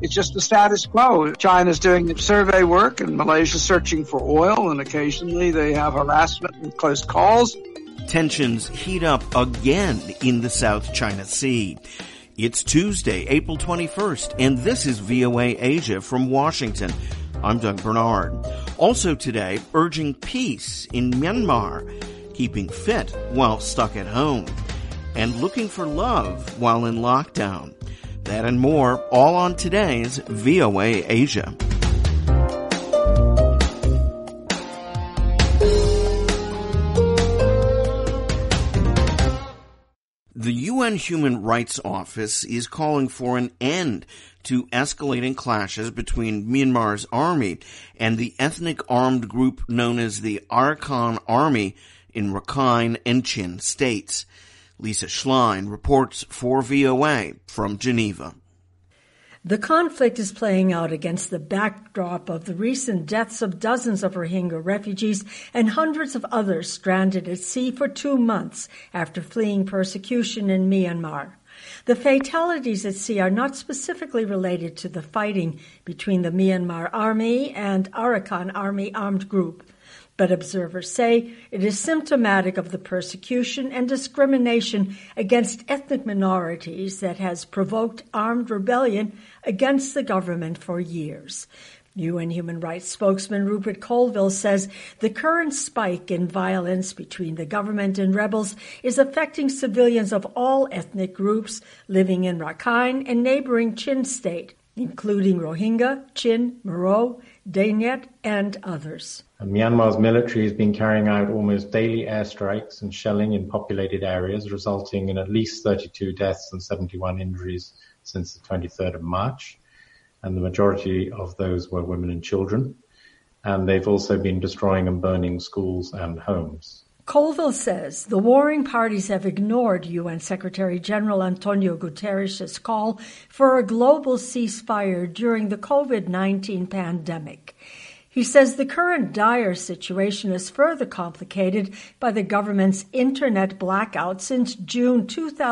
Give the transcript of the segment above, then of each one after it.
It's just the status quo. China's doing survey work and Malaysia's searching for oil, and occasionally they have harassment and close calls. Tensions heat up again in the South China Sea. It's Tuesday, April 21st, and this is VOA Asia from Washington. I'm Doug Bernard. Also today, urging peace in Myanmar, keeping fit while stuck at home, and looking for love while in lockdown. That and more, all on today's VOA Asia. The UN Human Rights Office is calling for an end to escalating clashes between Myanmar's army and the ethnic armed group known as the Arakan Army in Rakhine and Chin states. Lisa Schlein reports for VOA from Geneva. The conflict is playing out against the backdrop of the recent deaths of dozens of Rohingya refugees and hundreds of others stranded at sea for 2 months after fleeing persecution in Myanmar. The fatalities at sea are not specifically related to the fighting between the Myanmar Army and Arakan Army armed group, but observers say it is symptomatic of the persecution and discrimination against ethnic minorities that has provoked armed rebellion against the government for years. UN Human Rights spokesman Rupert Colville says the current spike in violence between the government and rebels is affecting civilians of all ethnic groups living in Rakhine and neighboring Chin state, including Rohingya, Chin, Maro, Danyet, and others. Myanmar's military has been carrying out almost daily airstrikes and shelling in populated areas, resulting in at least 32 deaths and 71 injuries since the 23rd of March. And the majority of those were women and children. And they've also been destroying and burning schools and homes. Colville says the warring parties have ignored UN Secretary General Antonio Guterres' call for a global ceasefire during the COVID-19 pandemic. He says the current dire situation is further complicated by the government's internet blackout since June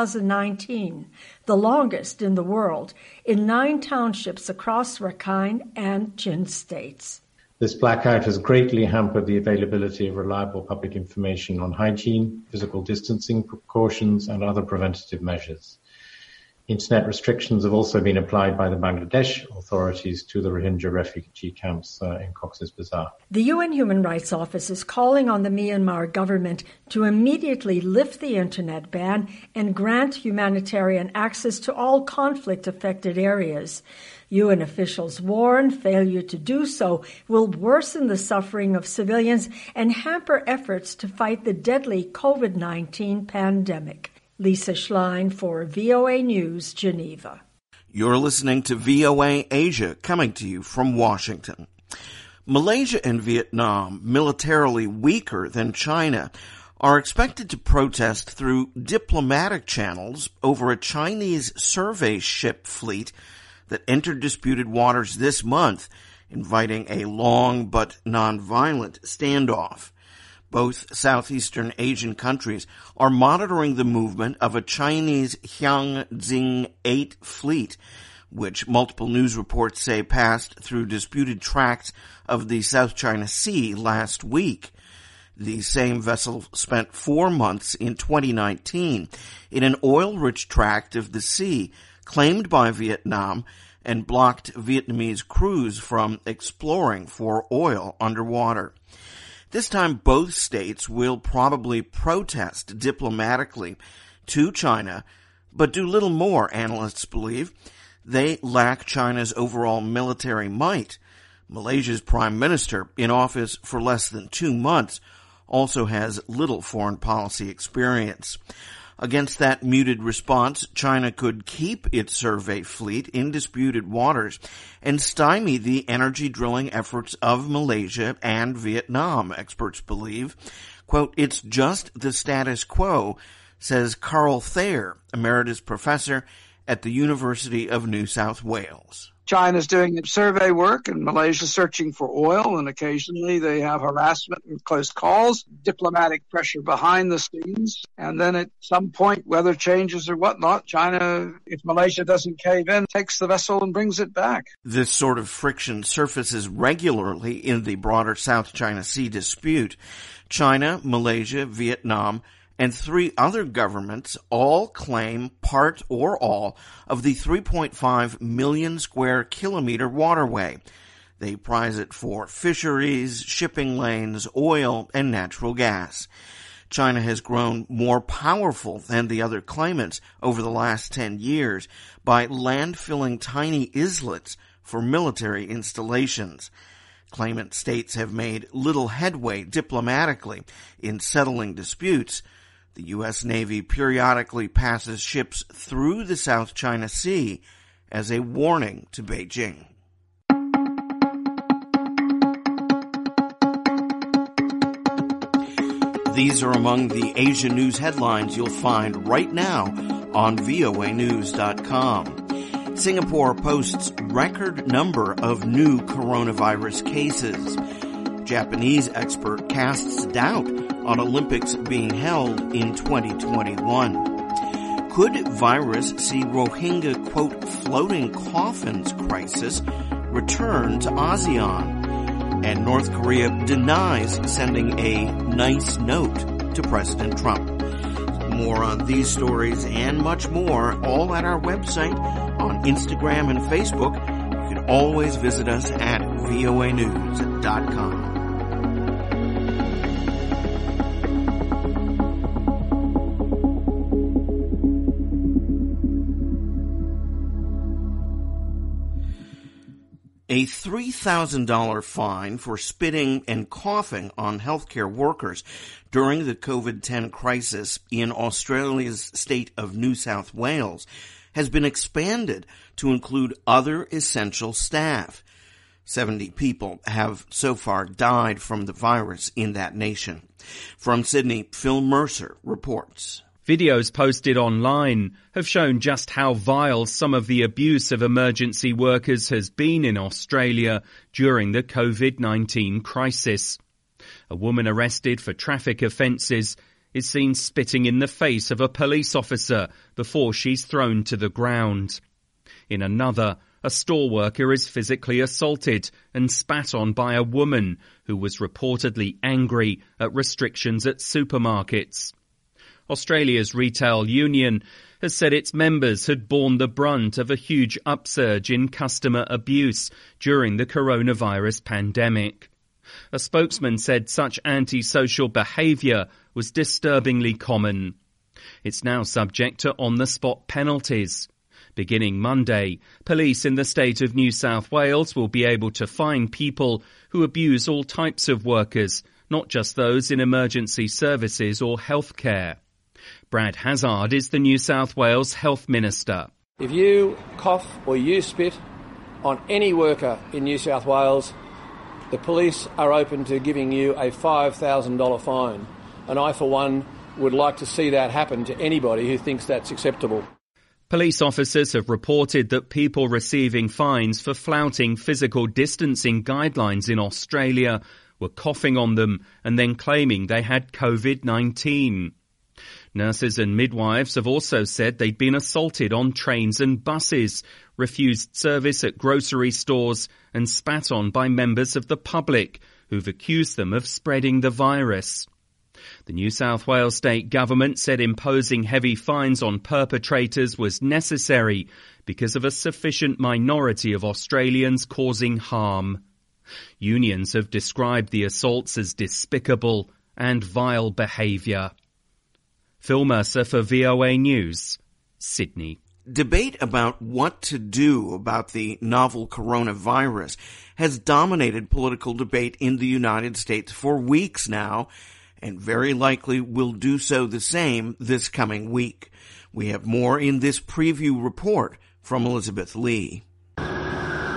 2019, the longest in the world, in 9 townships across Rakhine and Chin states. This blackout has greatly hampered the availability of reliable public information on hygiene, physical distancing precautions, and other preventative measures. Internet restrictions have also been applied by the Bangladesh authorities to the Rohingya refugee camps in Cox's Bazar. The UN Human Rights Office is calling on the Myanmar government to immediately lift the internet ban and grant humanitarian access to all conflict-affected areas. UN officials warn failure to do so will worsen the suffering of civilians and hamper efforts to fight the deadly COVID-19 pandemic. Lisa Schlein for VOA News, Geneva. You're listening to VOA Asia, coming to you from Washington. Malaysia and Vietnam, militarily weaker than China, are expected to protest through diplomatic channels over a Chinese survey ship fleet that entered disputed waters this month, inviting a long but nonviolent standoff. Both Southeastern Asian countries are monitoring the movement of a Chinese Jiangxing-8 fleet, which multiple news reports say passed through disputed tracts of the South China Sea last week. The same vessel spent 4 months in 2019 in an oil-rich tract of the sea claimed by Vietnam and blocked Vietnamese crews from exploring for oil underwater. This time, both states will probably protest diplomatically to China, but do little more, analysts believe. They lack China's overall military might. Malaysia's prime minister, in office for less than 2 months, also has little foreign policy experience. Against that muted response, China could keep its survey fleet in disputed waters and stymie the energy drilling efforts of Malaysia and Vietnam, experts believe. Quote, "It's just the status quo," says Carl Thayer, emeritus professor at the University of New South Wales. China's doing survey work and Malaysia's searching for oil, and occasionally they have harassment and close calls, diplomatic pressure behind the scenes. And then at some point, weather changes or whatnot, China, if Malaysia doesn't cave in, takes the vessel and brings it back. This sort of friction surfaces regularly in the broader South China Sea dispute. China, Malaysia, Vietnam, and 3 other governments all claim part or all of the 3.5 million square kilometer waterway. They prize it for fisheries, shipping lanes, oil, and natural gas. China has grown more powerful than the other claimants over the last 10 years by landfilling tiny islets for military installations. Claimant states have made little headway diplomatically in settling disputes. The U.S. Navy periodically passes ships through the South China Sea as a warning to Beijing. These are among the Asia News headlines you'll find right now on voanews.com. Singapore posts record number of new coronavirus cases. Japanese expert casts doubt on Olympics being held in 2021. Could virus see Rohingya, quote, floating coffins crisis return to ASEAN? And North Korea denies sending a nice note to President Trump. More on these stories and much more, all at our website, on Instagram and Facebook. You can always visit us at voanews.com. A $3,000 fine for spitting and coughing on healthcare workers during the COVID-10 crisis in Australia's state of New South Wales has been expanded to include other essential staff. 70 people have so far died from the virus in that nation. From Sydney, Phil Mercer reports. Videos posted online have shown just how vile some of the abuse of emergency workers has been in Australia during the COVID-19 crisis. A woman arrested for traffic offences is seen spitting in the face of a police officer before she's thrown to the ground. In another, a store worker is physically assaulted and spat on by a woman who was reportedly angry at restrictions at supermarkets. Australia's retail union has said its members had borne the brunt of a huge upsurge in customer abuse during the coronavirus pandemic. A spokesman said such antisocial behaviour was disturbingly common. It's now subject to on-the-spot penalties. Beginning Monday, police in the state of New South Wales will be able to fine people who abuse all types of workers, not just those in emergency services or healthcare. Brad Hazzard is the New South Wales Health Minister. If you cough or you spit on any worker in New South Wales, the police are open to giving you a $5,000 fine. And I, for one, would like to see that happen to anybody who thinks that's acceptable. Police officers have reported that people receiving fines for flouting physical distancing guidelines in Australia were coughing on them and then claiming they had COVID-19. Nurses and midwives have also said they'd been assaulted on trains and buses, refused service at grocery stores and spat on by members of the public who've accused them of spreading the virus. The New South Wales state government said imposing heavy fines on perpetrators was necessary because of a sufficient minority of Australians causing harm. Unions have described the assaults as despicable and vile behaviour. Phil Mercer for VOA News, Sydney. Debate about what to do about the novel coronavirus has dominated political debate in the United States for weeks now, and very likely will do so the same this coming week. We have more in this preview report from Elizabeth Lee.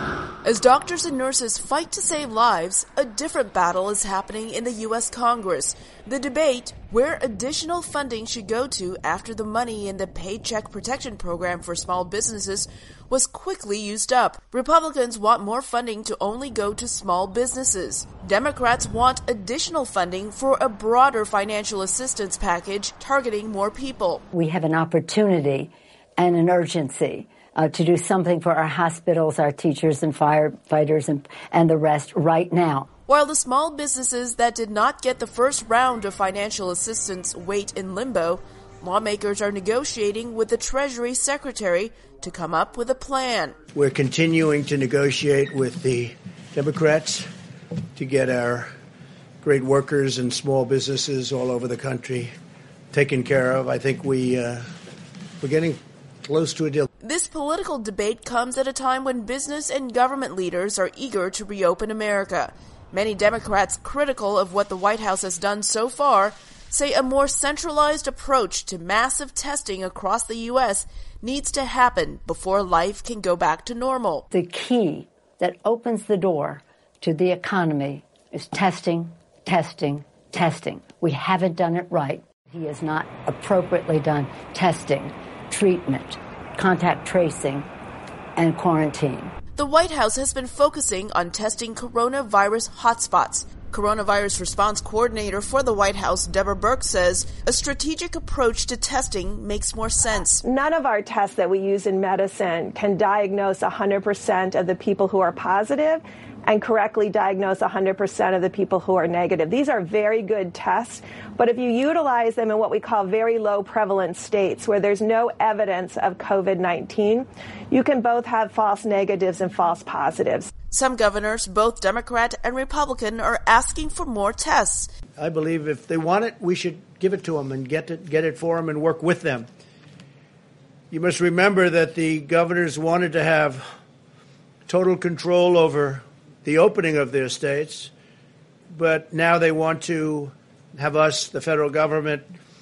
As doctors and nurses fight to save lives, a different battle is happening in the U.S. Congress. The debate, where additional funding should go to after the money in the Paycheck Protection Program for small businesses was quickly used up. Republicans want more funding to only go to small businesses. Democrats want additional funding for a broader financial assistance package targeting more people. We have an opportunity and an urgency to do something for our hospitals, our teachers and firefighters and the rest right now. While the small businesses that did not get the first round of financial assistance wait in limbo, lawmakers are negotiating with the Treasury Secretary to come up with a plan. We're continuing to negotiate with the Democrats to get our great workers and small businesses all over the country taken care of. I think we're getting close to a deal. This political debate comes at a time when business and government leaders are eager to reopen America. Many Democrats critical of what the White House has done so far say a more centralized approach to massive testing across the U.S. needs to happen before life can go back to normal. The key that opens the door to the economy is testing, testing, testing. We haven't done it right. He has not appropriately done testing, treatment, contact tracing, and quarantine. The White House has been focusing on testing coronavirus hotspots. Coronavirus response coordinator for the White House, Deborah Birx, says a strategic approach to testing makes more sense. None of our tests that we use in medicine can diagnose 100% of the people who are positive and correctly diagnose 100% of the people who are negative. These are very good tests, but if you utilize them in what we call very low prevalence states where there's no evidence of COVID-19, you can both have false negatives and false positives. Some governors, both Democrat and Republican, are asking for more tests. I believe if they want it, we should give it to them and get it for them and work with them. You must remember that the governors wanted to have total control over the opening of their states, but now they want to have us, the federal government,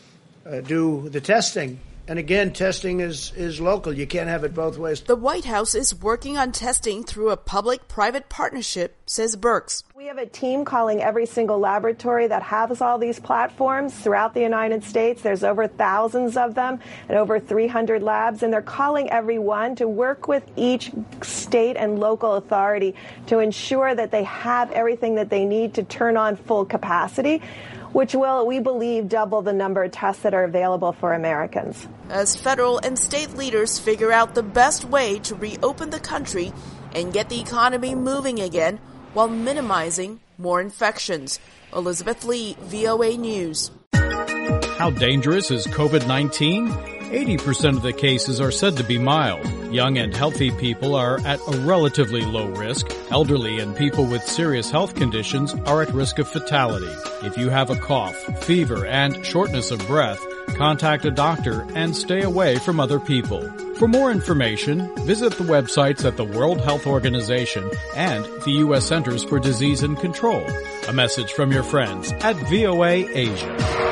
do the testing. And again, testing is local. You can't have it both ways. The White House is working on testing through a public-private partnership, says Birx. We have a team calling every single laboratory that has all these platforms throughout the United States. There's over thousands of them and over 300 labs, and they're calling everyone to work with each state and local authority to ensure that they have everything that they need to turn on full capacity, which will, we believe, double the number of tests that are available for Americans. As federal and state leaders figure out the best way to reopen the country and get the economy moving again while minimizing more infections. Elizabeth Lee, VOA News. How dangerous is COVID-19? 80% of the cases are said to be mild. Young and healthy people are at a relatively low risk. Elderly and people with serious health conditions are at risk of fatality. If you have a cough, fever, and shortness of breath, contact a doctor and stay away from other people. For more information, visit the websites at the World Health Organization and the U.S. Centers for Disease and Control. A message from your friends at VOA Asia.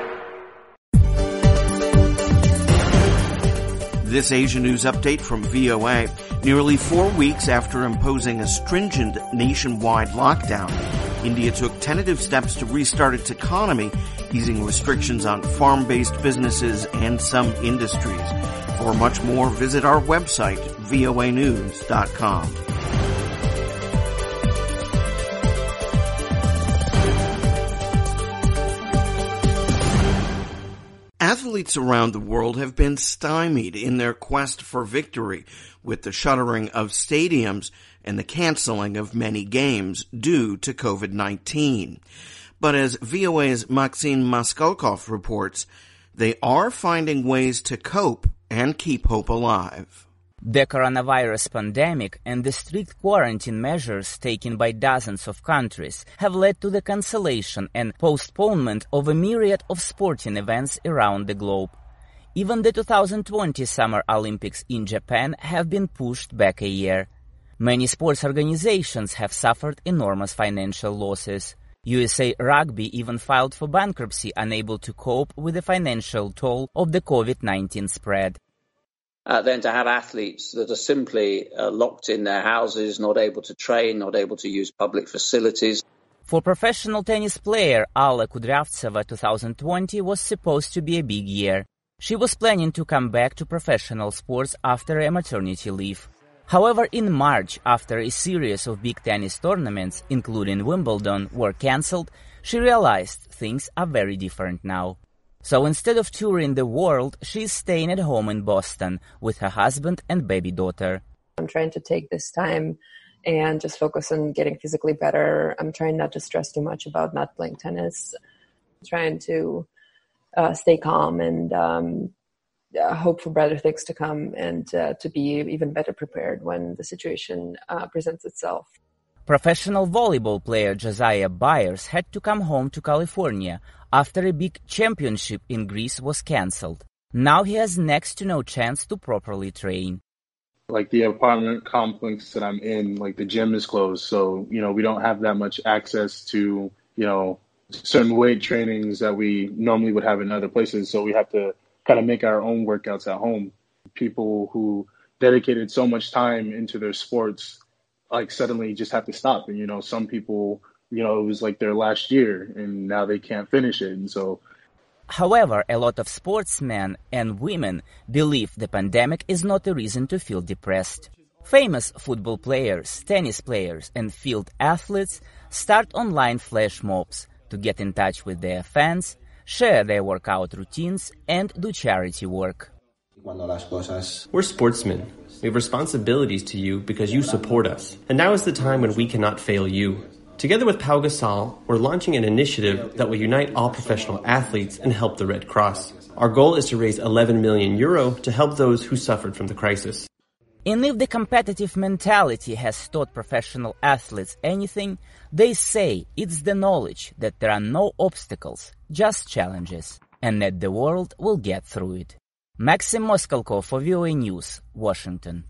This Asia News update from VOA. Nearly 4 weeks after imposing a stringent nationwide lockdown, India took tentative steps to restart its economy, easing restrictions on farm-based businesses and some industries. For much more, visit our website, voanews.com. Athletes around the world have been stymied in their quest for victory with the shuttering of stadiums and the canceling of many games due to COVID-19. But as VOA's Maxine Maskolkov reports, they are finding ways to cope and keep hope alive. The coronavirus pandemic and the strict quarantine measures taken by dozens of countries have led to the cancellation and postponement of a myriad of sporting events around the globe. Even the 2020 Summer Olympics in Japan have been pushed back a year. Many sports organizations have suffered enormous financial losses. USA Rugby even filed for bankruptcy, unable to cope with the financial toll of the COVID-19 spread. than to have athletes that are simply locked in their houses, not able to train, not able to use public facilities. For professional tennis player Alla Kudryavtseva, 2020 was supposed to be a big year. She was planning to come back to professional sports after a maternity leave. However, in March, after a series of big tennis tournaments, including Wimbledon, were cancelled, she realized things are very different now. So instead of touring the world, she's staying at home in Boston with her husband and baby daughter. I'm trying to take this time and just focus on getting physically better. I'm trying not to stress too much about not playing tennis. I'm trying to stay calm and hope for better things to come and to be even better prepared when the situation presents itself. Professional volleyball player Josiah Byers had to come home to California after a big championship in Greece was cancelled. Now he has next to no chance to properly train. Like the apartment complex that I'm in, like the gym is closed. So, we don't have that much access to, certain weight trainings that we normally would have in other places. So we have to kind of make our own workouts at home. People who dedicated so much time into their sports, like suddenly just have to stop. And, some people, it was like their last year and now they can't finish it. And so. However, a lot of sportsmen and women believe the pandemic is not a reason to feel depressed. Famous football players, tennis players, and field athletes start online flash mobs to get in touch with their fans, share their workout routines, and do charity work. We're sportsmen. We have responsibilities to you because you support us. And now is the time when we cannot fail you. Together with Pau Gasol, we're launching an initiative that will unite all professional athletes and help the Red Cross. Our goal is to raise €11 million to help those who suffered from the crisis. And if the competitive mentality has taught professional athletes anything, they say it's the knowledge that there are no obstacles, just challenges, and that the world will get through it. Maxim Moskalko for VOA News, Washington.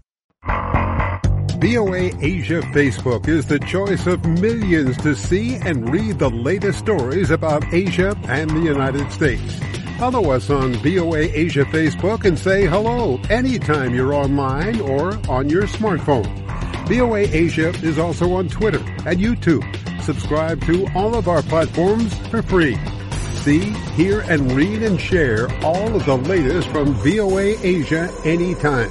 VOA Asia Facebook is the choice of millions to see and read the latest stories about Asia and the United States. Follow us on VOA Asia Facebook and say hello anytime you're online or on your smartphone. VOA Asia is also on Twitter and YouTube. Subscribe to all of our platforms for free. See, hear, and read and share all of the latest from VOA Asia anytime.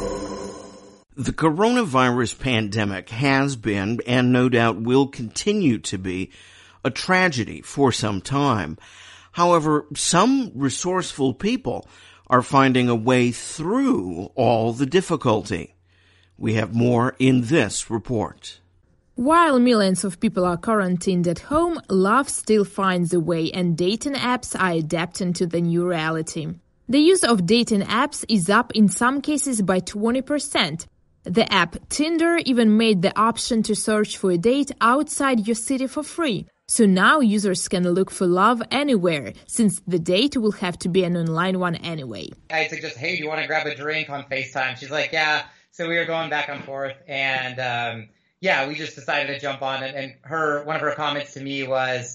The coronavirus pandemic has been, and no doubt will continue to be, a tragedy for some time. However, some resourceful people are finding a way through all the difficulty. We have more in this report. While millions of people are quarantined at home, love still finds a way, and dating apps are adapting to the new reality. The use of dating apps is up in some cases by 20%. The app Tinder even made the option to search for a date outside your city for free. So now users can look for love anywhere, since the date will have to be an online one anyway. I suggest, hey, do you want to grab a drink on FaceTime? She's like, yeah. So we were going back and forth, and we just decided to jump on it. And one of her comments to me was,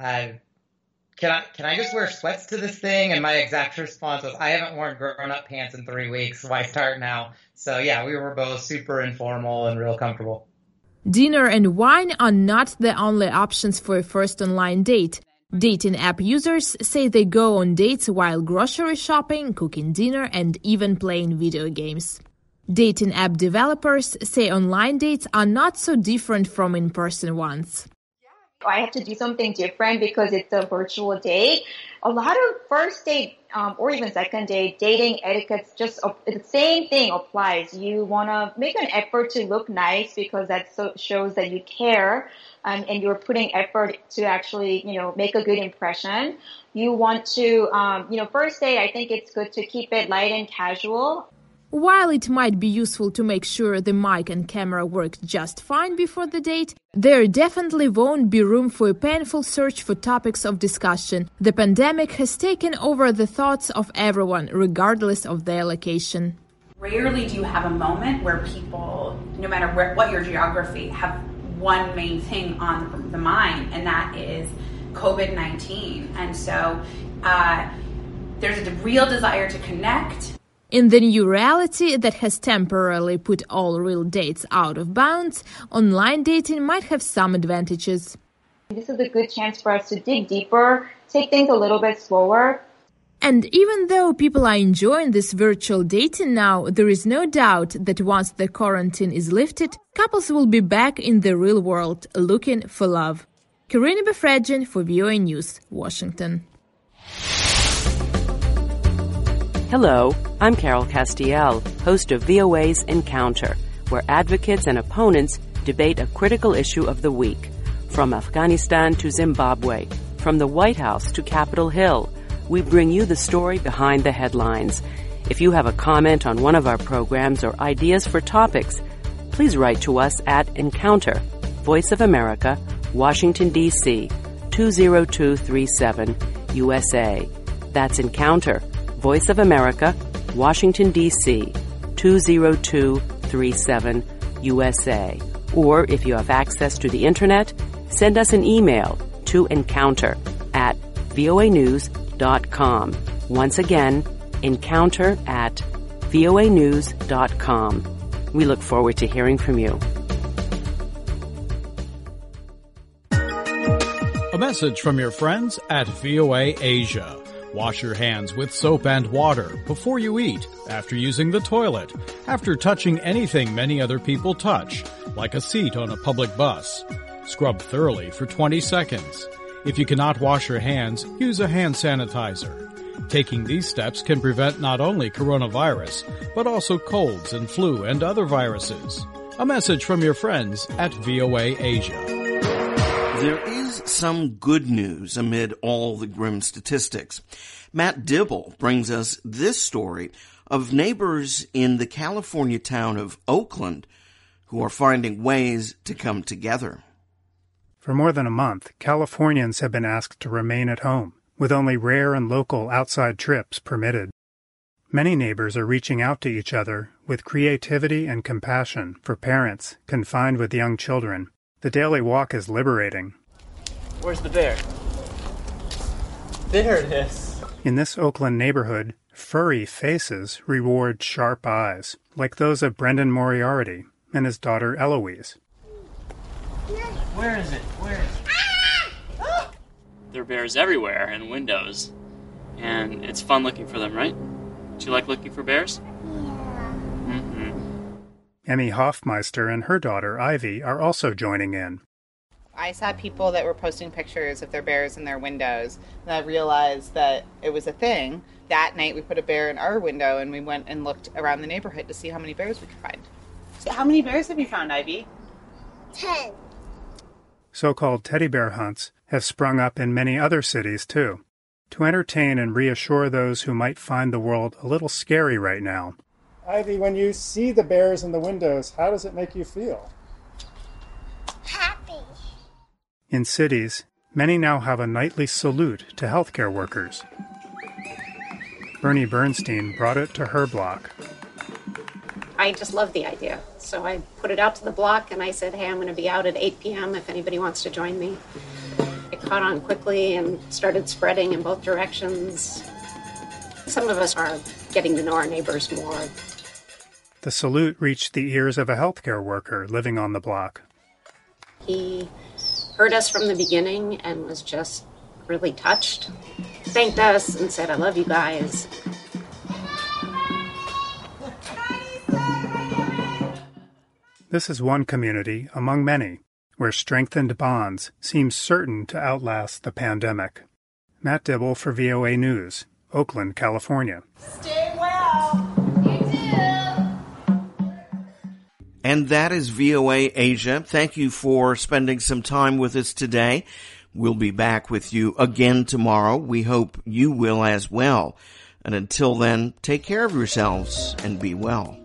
can I just wear sweats to this thing? And my exact response was, I haven't worn grown-up pants in 3 weeks. Why start now? So yeah, we were both super informal and real comfortable. Dinner and wine are not the only options for a first online date. Dating app users say they go on dates while grocery shopping, cooking dinner, and even playing video games. Dating app developers say online dates are not so different from in-person ones. I have to do something different because it's a virtual date. A lot of first date or even second date dating etiquettes, just the same thing applies. You want to make an effort to look nice because that shows that you care and you're putting effort to actually, make a good impression. You want to, first date, I think it's good to keep it light and casual. While it might be useful to make sure the mic and camera work just fine before the date, there definitely won't be room for a painful search for topics of discussion. The pandemic has taken over the thoughts of everyone, regardless of their location. Rarely do you have a moment where people, no matter what your geography, have one main thing on the mind, and that is COVID-19. And so there's a real desire to connect. In the new reality that has temporarily put all real dates out of bounds, online dating might have some advantages. This is a good chance for us to dig deeper, take things a little bit slower. And even though people are enjoying this virtual dating now, there is no doubt that once the quarantine is lifted, couples will be back in the real world looking for love. Karina Befredjan for VOA News, Washington. Hello, I'm Carol Castiel, host of VOA's Encounter, where advocates and opponents debate a critical issue of the week. From Afghanistan to Zimbabwe, from the White House to Capitol Hill, we bring you the story behind the headlines. If you have a comment on one of our programs or ideas for topics, please write to us at Encounter, Voice of America, Washington, D.C., 20237, USA. That's Encounter, Voice of America, Washington, D.C., 20237, USA. Or if you have access to the Internet, send us an email to encounter@voanews.com. Once again, encounter@voanews.com. We look forward to hearing from you. A message from your friends at VOA Asia. Wash your hands with soap and water before you eat, after using the toilet, after touching anything many other people touch, like a seat on a public bus. Scrub thoroughly for 20 seconds. If you cannot wash your hands, use a hand sanitizer. Taking these steps can prevent not only coronavirus, but also colds and flu and other viruses. A message from your friends at VOA Asia. There is some good news amid all the grim statistics. Matt Dibble brings us this story of neighbors in the California town of Oakland who are finding ways to come together. For more than a month, Californians have been asked to remain at home, with only rare and local outside trips permitted. Many neighbors are reaching out to each other with creativity and compassion for parents confined with young children. The daily walk is liberating. Where's the bear? There it is. In this Oakland neighborhood, furry faces reward sharp eyes, like those of Brendan Moriarty and his daughter Eloise. Where is it? Where is it? There are bears everywhere in windows, and it's fun looking for them, right? Do you like looking for bears? Emmy Hoffmeister and her daughter, Ivy, are also joining in. I saw people that were posting pictures of their bears in their windows, and I realized that it was a thing. That night we put a bear in our window, and we went and looked around the neighborhood to see how many bears we could find. How many bears have you found, Ivy? 10. So-called teddy bear hunts have sprung up in many other cities, too, to entertain and reassure those who might find the world a little scary right now. Ivy, when you see the bears in the windows, how does it make you feel? Happy. In cities, many now have a nightly salute to healthcare workers. Bernie Bernstein brought it to her block. I just love the idea. So I put it out to the block and I said, hey, I'm going to be out at 8 p.m. if anybody wants to join me. It caught on quickly and started spreading in both directions. Some of us are getting to know our neighbors more. The salute reached the ears of a healthcare worker living on the block. He heard us from the beginning and was just really touched. Thanked us and said, I love you guys. This is one community among many where strengthened bonds seem certain to outlast the pandemic. Matt Dibble for VOA News, Oakland, California. Stay well. And that is VOA Asia. Thank you for spending some time with us today. We'll be back with you again tomorrow. We hope you will as well. And until then, take care of yourselves and be well.